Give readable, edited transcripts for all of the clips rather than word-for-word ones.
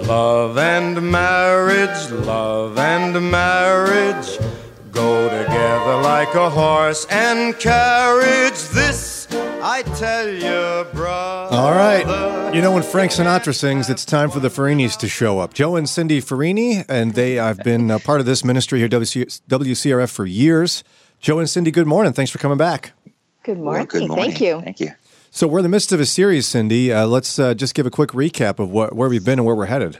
Love and marriage go together like a horse and carriage. This I tell you, brother. All right. You know, when Frank Sinatra sings, it's time for the Farinis to show up. Joe and Cindy Farini, and I've been a part of this ministry here at WCRF for years. Joe and Cindy, good morning. Thanks for coming back. Good morning. Well, good morning. Thank you. Thank you. So we're in the midst of a series, Cindy. Let's just give a quick recap of where we've been and where we're headed.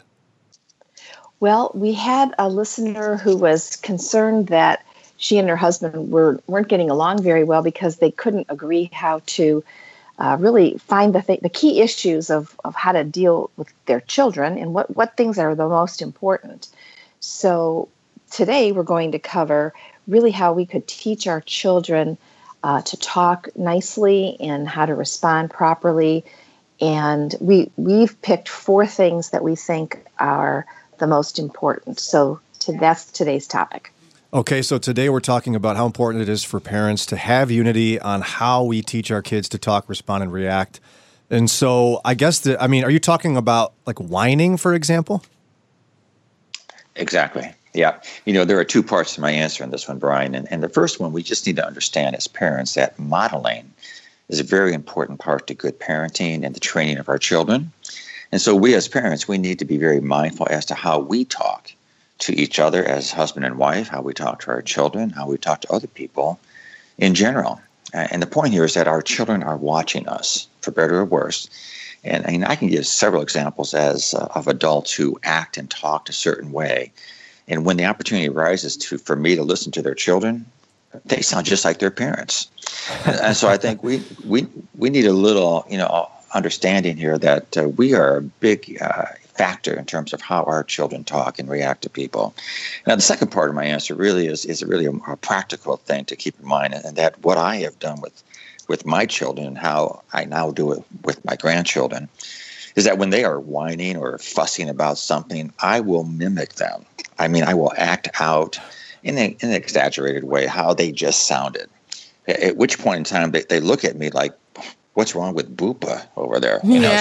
Well, we had a listener who was concerned that she and her husband weren't getting along very well because they couldn't agree how to really find the key issues of how to deal with their children and what things are the most important. So today we're going to cover really how we could teach our children to talk nicely and how to respond properly. And we've picked 4 things that we think are the most important. So that's today's topic. Okay, so today we're talking about how important it is for parents to have unity on how we teach our kids to talk, respond, and react. And so I guess, are you talking about like whining, for example? Exactly. Yeah. You know, there are 2 parts to my answer in this one, Brian. And the first one, we just need to understand as parents that modeling is a very important part to good parenting and the training of our children. And so we as parents, we need to be very mindful as to how we talk to each other as husband and wife, how we talk to our children, how we talk to other people in general. And the point here is that our children are watching us, for better or worse. And I can give several examples of adults who act and talk a certain way. And when the opportunity arises for me to listen to their children, they sound just like their parents. And so I think we need a little, understanding here that we are a big factor in terms of how our children talk and react to people. Now, the second part of my answer really is really a practical thing to keep in mind, and that what I have done with my children and how I now do it with my grandchildren is that when they are whining or fussing about something, I will mimic them. I mean, I will act out in an exaggerated way how they just sounded. At which point in time, they look at me like, what's wrong with Boopa over there?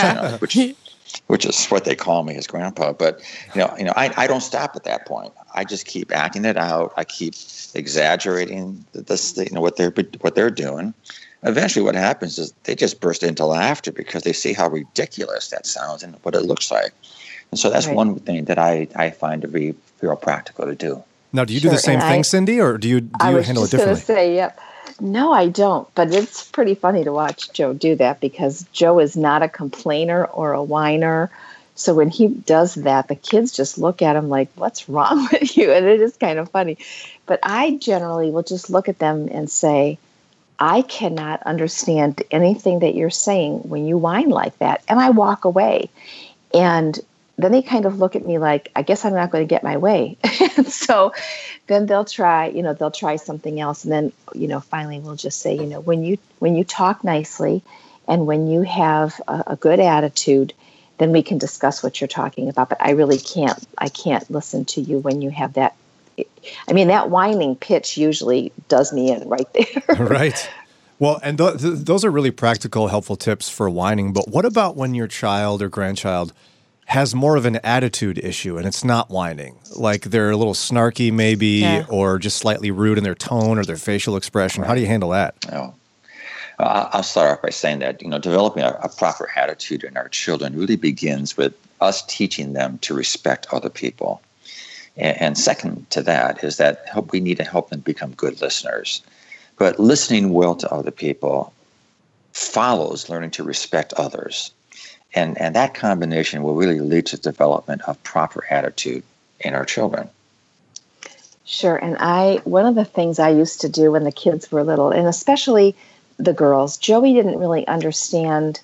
Which is what they call me as grandpa. But, I don't stop at that point. I just keep acting it out. I keep exaggerating what they're doing. Eventually what happens is they just burst into laughter because they see how ridiculous that sounds and what it looks like. And so that's one thing that I find to be real practical to do. Now, do you do the same thing, Cindy, or do you handle it differently? I was just going to say, yep. No, I don't. But it's pretty funny to watch Joe do that because Joe is not a complainer or a whiner. So when he does that, the kids just look at him like, what's wrong with you? And it is kind of funny. But I generally will just look at them and say, I cannot understand anything that you're saying when you whine like that. And I walk away. And then they kind of look at me like, I guess I'm not going to get my way. And so then they'll try something else. And then, finally we'll just say, when you talk nicely and when you have a good attitude, then we can discuss what you're talking about. But I can't listen to you when you have that. That whining pitch usually does me in right there. Right. Well, and those are really practical, helpful tips for whining. But what about when your child or grandchild has more of an attitude issue and it's not whining? Like they're a little snarky maybe, or just slightly rude in their tone or their facial expression. Right. How do you handle that? Oh. I'll start off by saying that, developing a proper attitude in our children really begins with us teaching them to respect other people. And second to that is that we need to help them become good listeners. But listening well to other people follows learning to respect others. And that combination will really lead to the development of proper attitude in our children. Sure. And one of the things I used to do when the kids were little, and especially the girls, Joey didn't really understand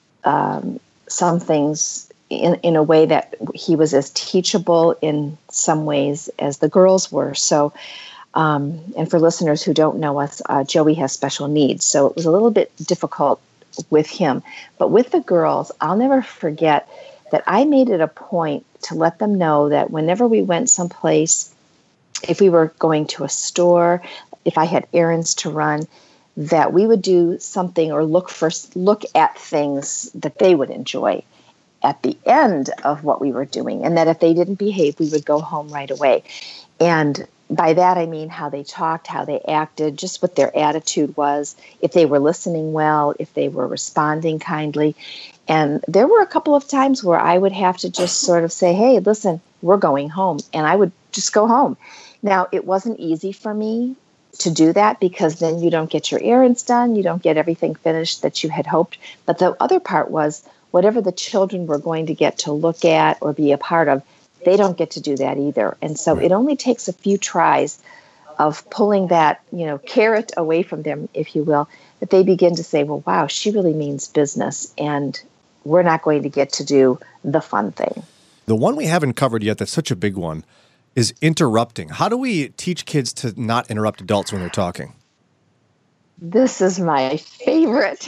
some things in a way that he was as teachable in some ways as the girls were. So, and for listeners who don't know us, Joey has special needs. So it was a little bit difficult with him. But with the girls, I'll never forget that I made it a point to let them know that whenever we went someplace, if we were going to a store, if I had errands to run, that we would do something or look at things that they would enjoy. at the end of what we were doing, and that if they didn't behave, we would go home right away. And by that, I mean how they talked, how they acted, just what their attitude was, if they were listening well, if they were responding kindly. And there were a couple of times where I would have to just sort of say, hey, listen, we're going home. And I would just go home. Now, it wasn't easy for me to do that because then you don't get your errands done. You don't get everything finished that you had hoped. But the other part was whatever the children were going to get to look at or be a part of, they don't get to do that either. And so it only takes a few tries of pulling that, carrot away from them, if you will, that they begin to say, well, wow, she really means business. And we're not going to get to do the fun thing. The one we haven't covered yet that's such a big one is interrupting. How do we teach kids to not interrupt adults when they're talking? This is my favorite.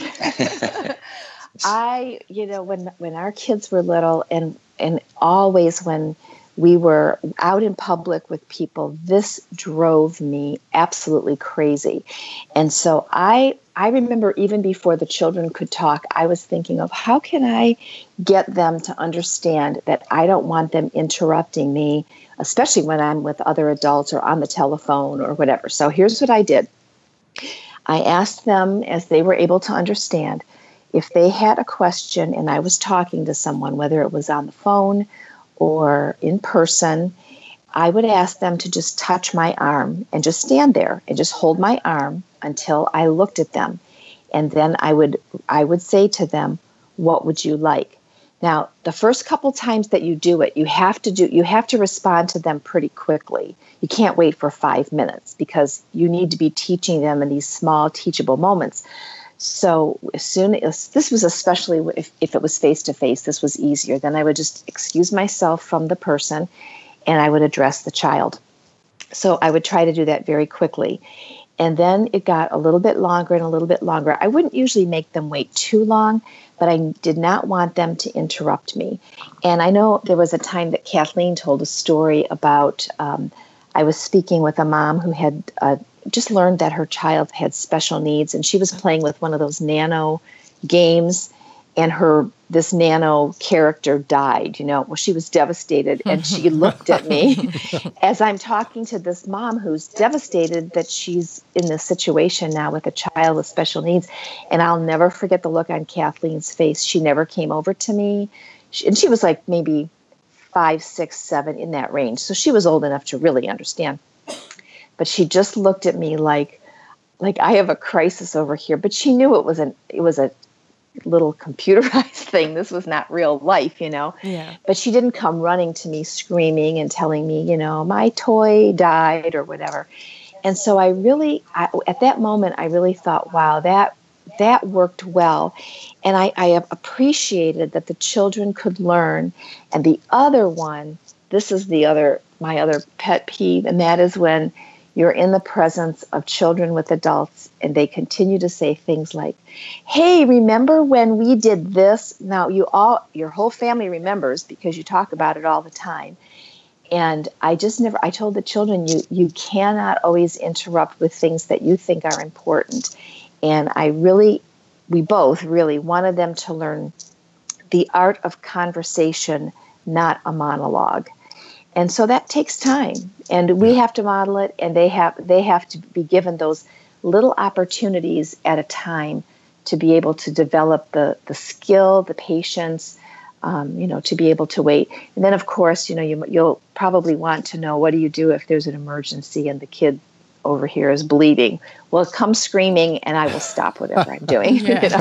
When our kids were little and always when we were out in public with people, this drove me absolutely crazy. And so I remember even before the children could talk, I was thinking of how can I get them to understand that I don't want them interrupting me, especially when I'm with other adults or on the telephone or whatever. So here's what I did. I asked them, as they were able to understand, if they had a question and I was talking to someone, whether it was on the phone or in person, I would ask them to just touch my arm and just stand there and just hold my arm until I looked at them. And then I would say to them, what would you like? Now, the first couple times that you do it, you have to respond to them pretty quickly. You can't wait for 5 minutes because you need to be teaching them in these small teachable moments. So as soon as this was, especially if it was face-to-face, this was easier. Then I would just excuse myself from the person and I would address the child. So I would try to do that very quickly. And then it got a little bit longer and a little bit longer. I wouldn't usually make them wait too long, but I did not want them to interrupt me. And I know there was a time that Kathleen told a story about, I was speaking with a mom who had just learned that her child had special needs, and she was playing with one of those nano games, and this nano character died. Well, she was devastated, and she looked at me as I'm talking to this mom who's devastated that she's in this situation now with a child with special needs. And I'll never forget the look on Kathleen's face. She never came over to me, and she was like maybe 5, 6, 7 in that range. So she was old enough to really understand. But she just looked at me like I have a crisis over here. But she knew it was a little computerized thing. This was not real life, Yeah. But she didn't come running to me screaming and telling me, my toy died or whatever. And so at that moment, I really thought, wow, that worked well. And I appreciated that the children could learn. And the other one, this is my other pet peeve, and that is when you're in the presence of children with adults and they continue to say things like, hey, remember when we did this? Now your whole family remembers because you talk about it all the time. And I told the children, you cannot always interrupt with things that you think are important. And we both really wanted them to learn the art of conversation, not a monologue. And so that takes time, and we have to model it, and they have to be given those little opportunities at a time to be able to develop the skill, the patience, to be able to wait. And then, of course, you'll probably want to know, what do you do if there's an emergency and the kid over here is bleeding? Well, come screaming, and I will stop whatever I'm doing.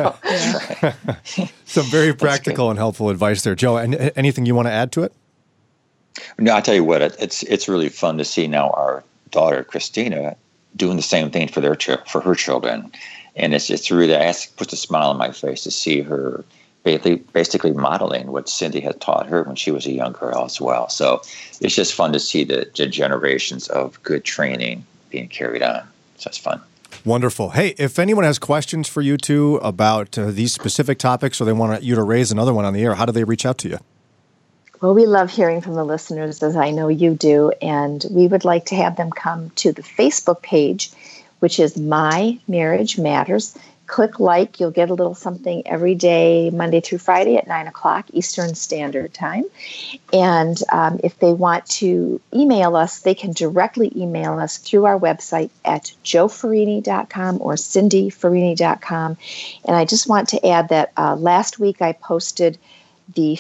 Some very practical and helpful advice there, Joe. And anything you want to add to it? No, I tell you what, it's really fun to see now our daughter Christina doing the same thing for her children, and it's really puts a smile on my face to see her basically modeling what Cindy had taught her when she was a young girl as well. So it's just fun to see the generations of good training being carried on. So it's fun. Wonderful. Hey, if anyone has questions for you two about these specific topics, or they want you to raise another one on the air, how do they reach out to you? Well, we love hearing from the listeners, as I know you do, and we would like to have them come to the Facebook page, which is My Marriage Matters. click like. You'll get a little something every day, Monday through Friday at 9 o'clock Eastern Standard Time. And if they want to email us, they can directly email us through our website at joefarini.com or cindyfarini.com. And I just want to add that last week I posted the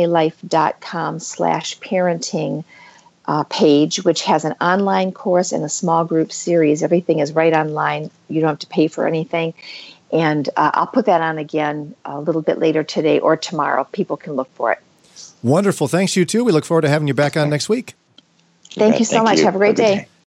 familylife.com/parenting page, which has an online course and a small group series. Everything is right online. You don't have to pay for anything. And I'll put that on again a little bit later today or tomorrow. People can look for it. Wonderful. Thanks, you too. We look forward to having you back on next week. Thank you so much. Have a great day.